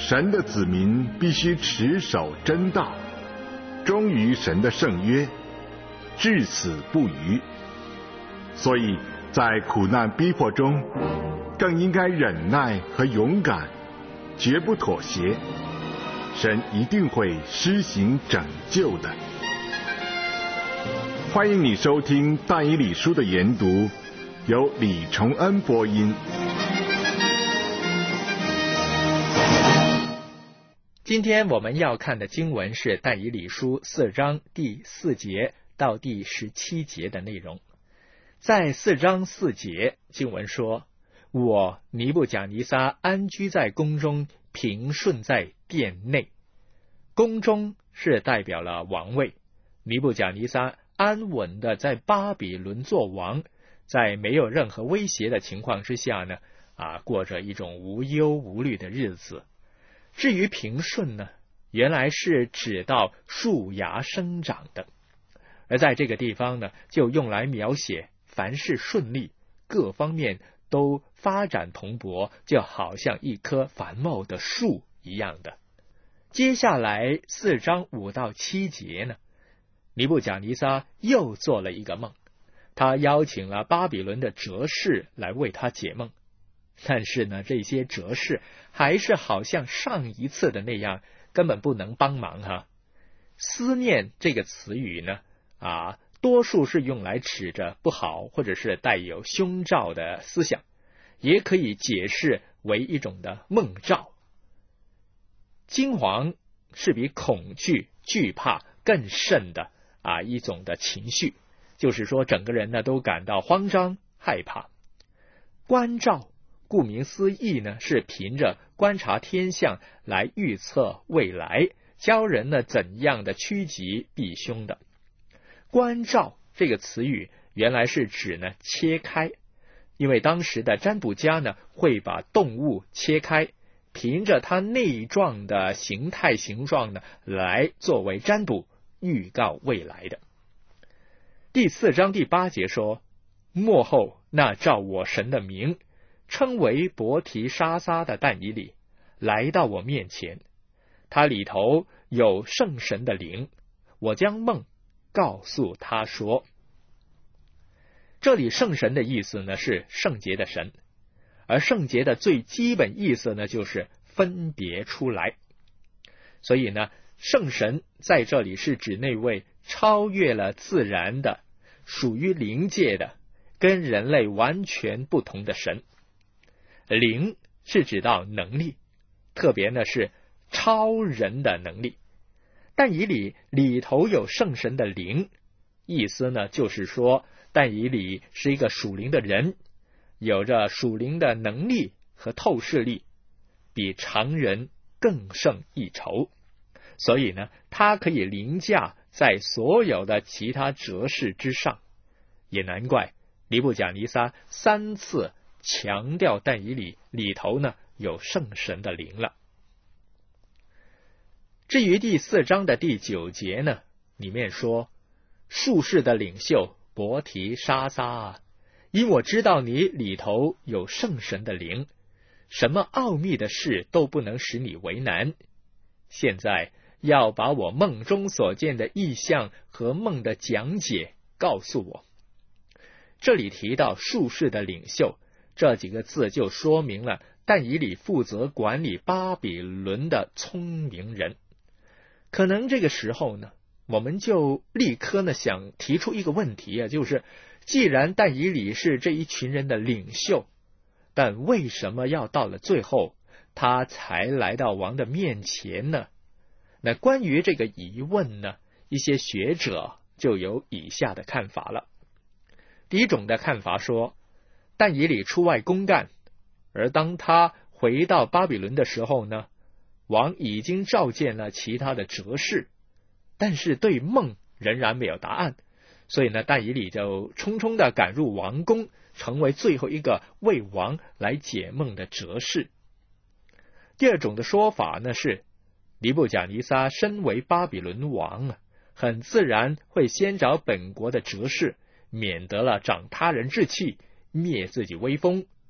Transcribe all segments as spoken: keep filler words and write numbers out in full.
神的子民必须持守真道，忠于神的圣约，至死不渝。所以在苦难逼迫中，更应该忍耐和勇敢，绝不妥协。神一定会施行拯救的。欢迎你收听但以理书的研读，由李崇恩播音。 今天我们要看的经文是但以理书四章第四节到第十七节的内容。在四章四节，经文说：我尼布甲尼撒安居在宫中，平顺在殿内。宫中是代表了王位，尼布甲尼撒安稳的在巴比伦做王，在没有任何威胁的情况之下呢，啊，过着一种无忧无虑的日子。至于平顺呢，原来是指到树芽生长的，而在这个地方呢，就用来描写凡事顺利，各方面都发展蓬勃，就好像一棵繁茂的树一样的。接下来四章五到七节呢，尼布甲尼撒又做了一个梦，他邀请了巴比伦的哲士来为他解梦。但是呢，这些哲士还是好像上一次的那样，根本不能帮忙哈。思念这个词语呢，啊，多数是用来指着不好或者是带有凶兆的思想，也可以解释为一种的梦兆。惊惶是比恐惧、惧怕更甚的啊一种的情绪，就是说整个人呢都感到慌张害怕。观兆顾名思义呢，是凭着观察天象来预测未来，教人呢怎样的趋吉避凶的。观兆这个词语原来是指呢切开，因为当时的占卜家呢会把动物切开，凭着它内状的形态形状呢来作为占卜预告未来的。第四章第八节说：末后那照我神的名称为伯提沙撒的但以理来到我面前，他里头有圣神的灵，我将梦告诉他说。这里圣神的意思呢是圣洁的神，而圣洁的最基本意思呢就是分别出来。所以呢，圣神在这里是指那位超越了自然的，属于灵界的，跟人类完全不同的神。灵是指到能力，特别呢是超人的能力。但以理里头有圣神的灵，意思呢就是说但以理是一个属灵的人，有着属灵的能力和透视力，比常人更胜一筹。所以呢，他可以凌驾在所有的其他哲士之上。也难怪尼布甲尼撒三次强调但以理里头呢有圣神的灵了。至于第四章的第九节呢，里面说：术士的领袖伯提沙撒啊，因我知道你里头有圣神的灵，什么奥秘的事都不能使你为难。现在要把我梦中所见的异象和梦的讲解告诉我。这里提到术士的领袖这几个字，就说明了但以理负责管理巴比伦的聪明人。可能这个时候呢，我们就立刻呢想提出一个问题啊，就是既然但以理是这一群人的领袖，但为什么要到了最后他才来到王的面前呢？那关于这个疑问呢，一些学者就有以下的看法了。第一种的看法说，但以理出外公干，而当他回到巴比伦的时候呢，王已经召见了其他的哲士，但是对梦仍然没有答案，所以呢，但以理就匆匆的赶入王宫，成为最后一个为王来解梦的哲士。第二种的说法呢是，尼布甲尼撒身为巴比伦王啊，很自然会先找本国的哲士，免得了长他人志气，灭自己威风。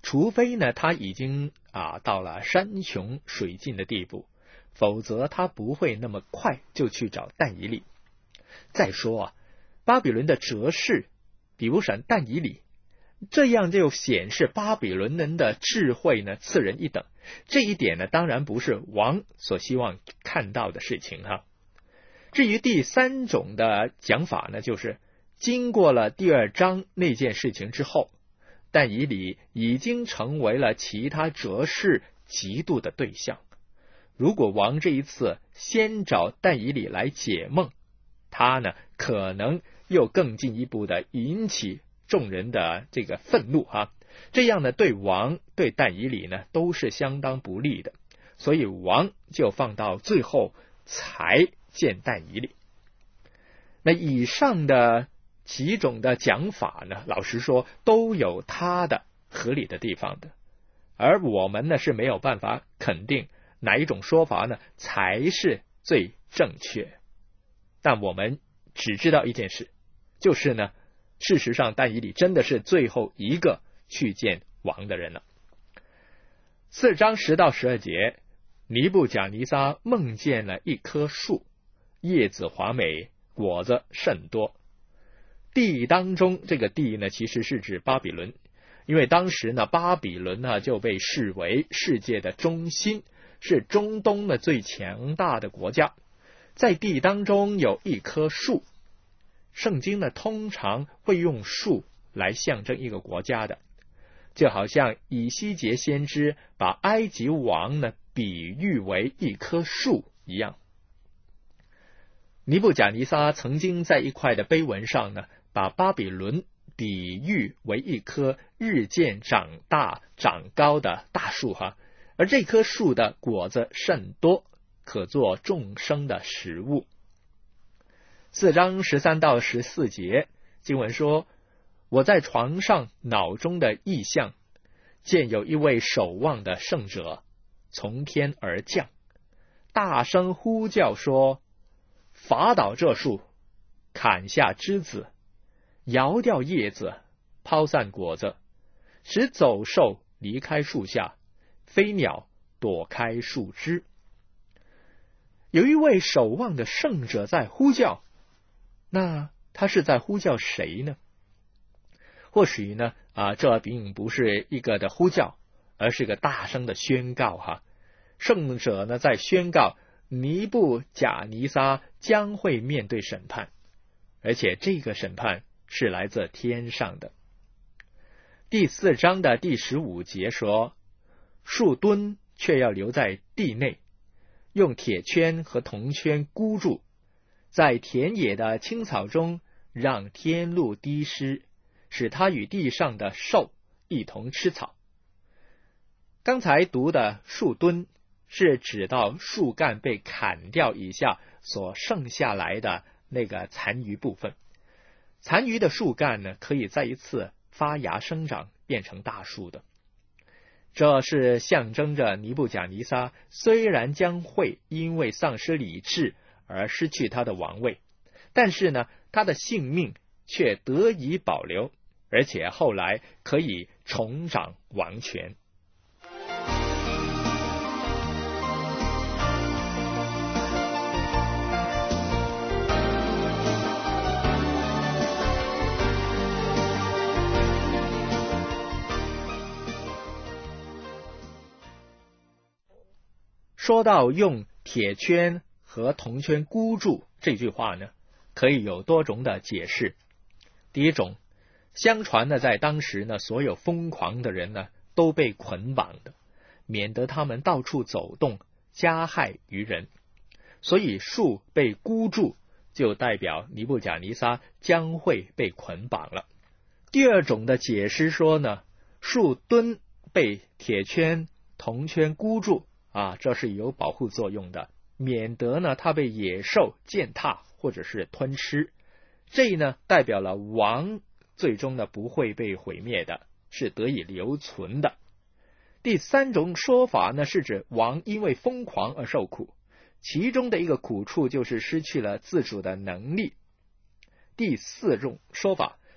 除非呢他已经啊到了山穷水尽的地步，否则他不会那么快就去找但以理。再说啊，巴比伦的哲士比不上但以理，这样就显示巴比伦人的智慧呢次人一等。这一点呢当然不是王所希望看到的事情哈。至于第三种的讲法呢，就是经过了第二章那件事情之后，但以理已经成为了其他哲士嫉妒的对象。如果王这一次先找但以理来解梦，他呢可能又更进一步的引起众人的这个愤怒啊，这样呢对王对但以理呢都是相当不利的，所以王就放到最后才见但以理。那以上的几种的讲法呢，老实说都有它的合理的地方的，而我们呢是没有办法肯定哪一种说法呢才是最正确。但我们只知道一件事，就是呢事实上但以理真的是最后一个去见王的人了。四章十到十二节，尼布甲尼撒梦见了一棵树，叶子华美，果子甚多。地当中，这个地呢其实是指巴比伦，因为当时呢巴比伦呢就被视为世界的中心，是中东的最强大的国家。在地当中有一棵树，圣经呢通常会用树来象征一个国家的，就好像以西结先知把埃及王呢比喻为一棵树一样。尼布甲尼撒曾经在一块的碑文上呢，把巴比伦比喻为一棵日渐长大长高的大树哈，而这棵树的果子甚多，可做众生的食物。四章十三到十四节经文说，我在床上脑中的意象，见有一位守望的圣者从天而降，大声呼叫说，伐倒这树，砍下枝子，摇掉叶子，抛散果子，使走兽离开树下，飞鸟躲开树枝。有一位守望的圣者在呼叫，那他是在呼叫谁呢？或许呢啊，这并不是一个的呼叫，而是一个大声的宣告哈。圣者呢在宣告尼布甲尼撒将会面对审判，而且这个审判是来自天上的。第四章的第十五节说，树墩却要留在地内，用铁圈和铜圈箍住，在田野的青草中让天露滴湿，使它与地上的兽一同吃草。刚才读的树墩是指到树干被砍掉以下所剩下来的那个残余部分。残余的树干呢，可以再一次发芽生长，变成大树的。这是象征着尼布甲尼撒虽然将会因为丧失理智而失去他的王位，但是呢，他的性命却得以保留，而且后来可以重掌王权。说到用铁圈和铜圈箍住这句话呢，可以有多种的解释。第一种，相传呢，在当时呢，所有疯狂的人呢都被捆绑的，免得他们到处走动，加害于人。所以树被箍住，就代表尼布甲尼撒将会被捆绑了。第二种的解释说呢，树墩被铁圈、铜圈箍住啊，这是有保护作用的，免得呢它被野兽践踏或者是吞吃。这呢代表了王最终呢不会被毁灭的，是得以留存的。第三种说法呢是指王因为疯狂而受苦，其中的一个苦处就是失去了自主的能力。第四种说法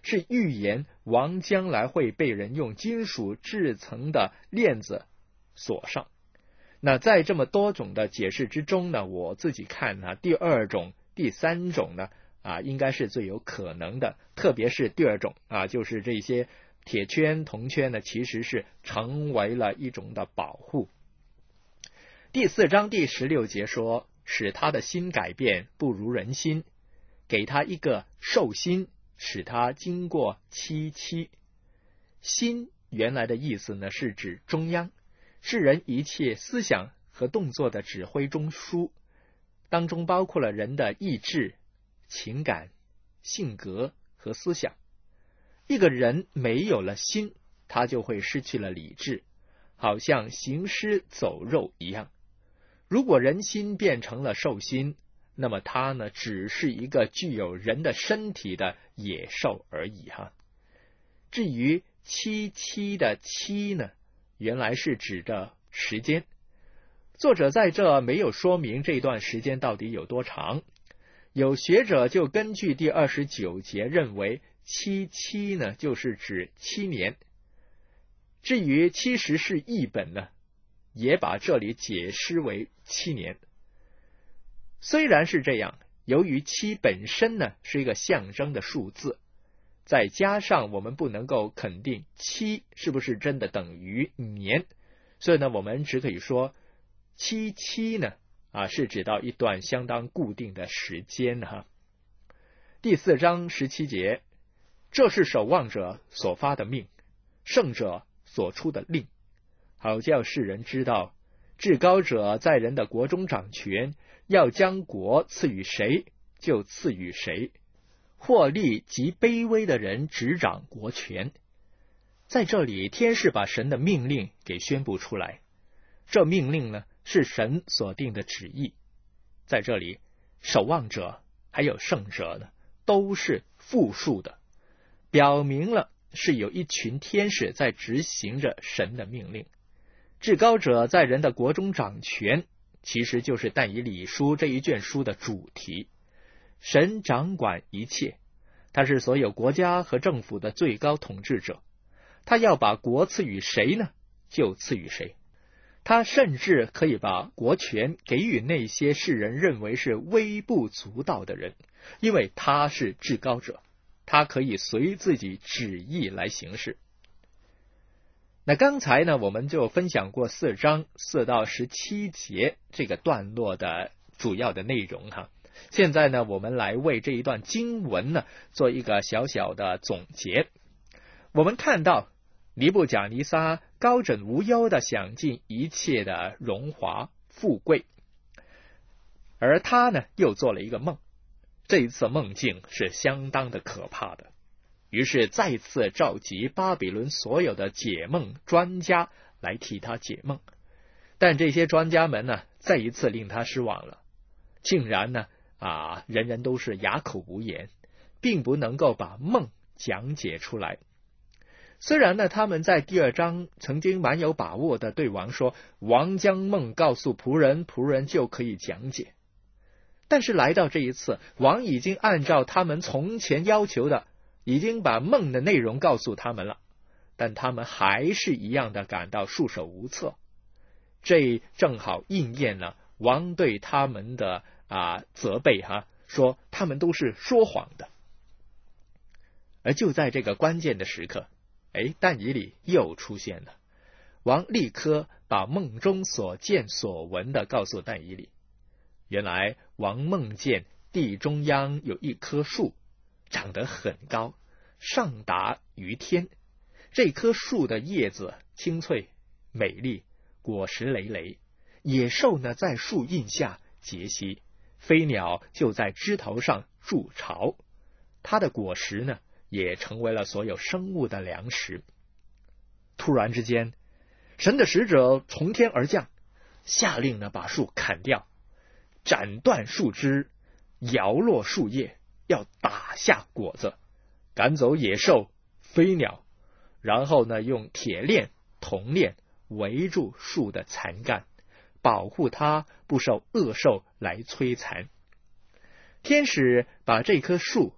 是预言王将来会被人用金属制成的链子锁上。那在这么多种的解释之中呢，我自己看呢，第二种、第三种呢，啊，应该是最有可能的，特别是第二种啊，就是这些铁圈、铜圈呢，其实是成为了一种的保护。第四章第十六节说，使他的心改变，不如人心，给他一个兽心，使他经过七七。心原来的意思呢，是指中央，是人一切思想和动作的指挥中枢，当中包括了人的意志、情感、性格和思想。一个人没有了心，他就会失去了理智，好像行尸走肉一样。如果人心变成了兽心，那么他呢，只是一个具有人的身体的野兽而已哈。至于七七的七呢，原来是指着时间。作者在这没有说明这段时间到底有多长，有学者就根据第二十九节认为七七呢，就是指七年。至于七十是译本呢，也把这里解释为七年。虽然是这样，由于七本身呢是一个象征的数字，再加上我们不能够肯定七是不是真的等于年，所以呢，我们只可以说七七呢啊是指到一段相当固定的时间哈。第四章十七节，这是守望者所发的命，圣者所出的令，好叫世人知道，至高者在人的国中掌权，要将国赐予谁，就赐予谁。或立极卑微的人执掌国权。在这里，天使把神的命令给宣布出来，这命令呢，是神所定的旨意。在这里，守望者还有圣者呢，都是复数的，表明了是有一群天使在执行着神的命令。至高者在人的国中掌权，其实就是但以理书这一卷书的主题。神掌管一切，他是所有国家和政府的最高统治者，他要把国赐予谁呢，就赐予谁。他甚至可以把国权给予那些世人认为是微不足道的人，因为他是至高者，他可以随自己旨意来行事。那刚才呢，我们就分享过四章四到十七节这个段落的主要的内容哈。现在呢，我们来为这一段经文呢做一个小小的总结。我们看到尼布甲尼撒高枕无忧的享尽一切的荣华富贵，而他呢又做了一个梦，这一次梦境是相当的可怕的。于是再次召集巴比伦所有的解梦专家来替他解梦，但这些专家们呢，再一次令他失望了，竟然呢啊，人人都是哑口无言，并不能够把梦讲解出来。虽然呢，他们在第二章曾经蛮有把握的对王说，王将梦告诉仆人，仆人就可以讲解。但是来到这一次，王已经按照他们从前要求的，已经把梦的内容告诉他们了，但他们还是一样的感到束手无策。这正好应验了王对他们的啊责备哈，说他们都是说谎的。而就在这个关键的时刻，哎，但以理又出现了。王立刻把梦中所见所闻的告诉但以理。原来王梦见地中央有一棵树，长得很高，上达于天。这棵树的叶子青翠美丽，果实累累，野兽呢在树荫下结息，飞鸟就在枝头上筑巢，它的果实呢也成为了所有生物的粮食。突然之间，神的使者从天而降，下令呢把树砍掉，斩断树枝，摇落树叶，要打下果子，赶走野兽飞鸟，然后呢用铁链铜链围住树的残干，保护它不受恶兽来摧残。天使把这棵树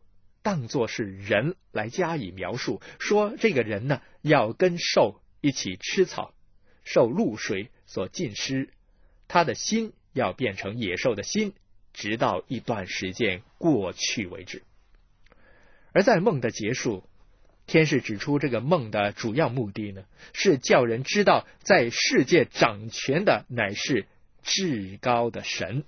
当作是人来加以描述，说这个人呢要跟兽一起吃草，受露水所浸湿，他的心要变成野兽的心，直到一段时间过去为止。而在梦的结束，天使指出这个梦的主要目的呢，是叫人知道在世界掌权的乃是至高的神。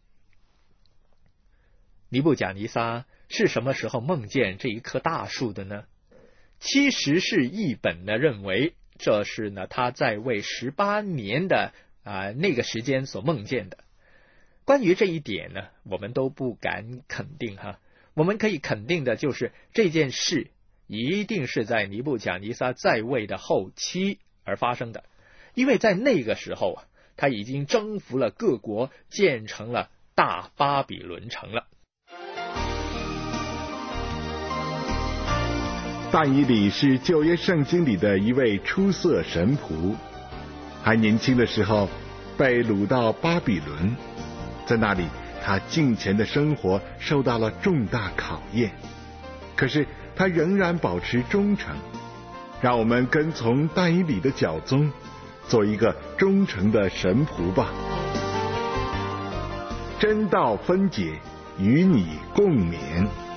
尼布甲尼撒是什么时候梦见这一棵大树的呢？其实是译本呢认为这是呢他在位十八年的啊、呃、那个时间所梦见的。关于这一点呢，我们都不敢肯定哈。我们可以肯定的就是这件事一定是在尼布甲尼撒在位的后期而发生的，因为在那个时候啊，他已经征服了各国，建成了大巴比伦城了。 但以理是旧约圣经里的一位出色神仆，还年轻的时候被掳到巴比伦，在那里他敬虔的生活受到了重大考验，可是他仍然保持忠诚。让我们跟从但以理的脚踪，做一个忠诚的神仆吧。真道分解，与你共勉。